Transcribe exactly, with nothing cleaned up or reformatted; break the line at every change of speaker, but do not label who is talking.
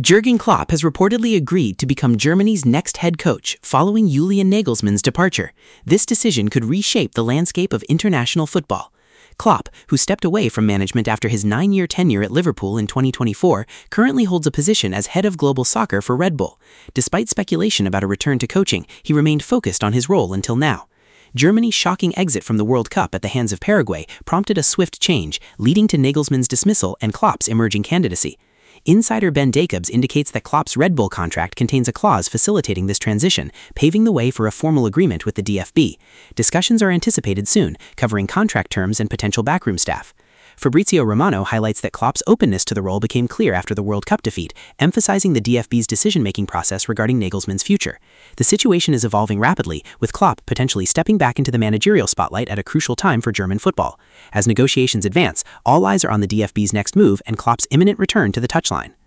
Jurgen Klopp has reportedly agreed to become Germany's next head coach following Julian Nagelsmann's departure. This decision could reshape the landscape of international football. Klopp, who stepped away from management after his nine-year tenure at Liverpool in twenty twenty-four, currently holds a position as head of global soccer for Red Bull. Despite speculation about a return to coaching, he remained focused on his role until now. Germany's shocking exit from the World Cup at the hands of Paraguay prompted a swift change, leading to Nagelsmann's dismissal and Klopp's emerging candidacy. Insider Ben Jacobs indicates that Klopp's Red Bull contract contains a clause facilitating this transition, paving the way for a formal agreement with the D F B. Discussions are anticipated soon, covering contract terms and potential backroom staff. Fabrizio Romano highlights that Klopp's openness to the role became clear after the World Cup defeat, emphasizing the D F B's decision-making process regarding Nagelsmann's future. The situation is evolving rapidly, with Klopp potentially stepping back into the managerial spotlight at a crucial time for German football. As negotiations advance, all eyes are on the D F B's next move and Klopp's imminent return to the touchline.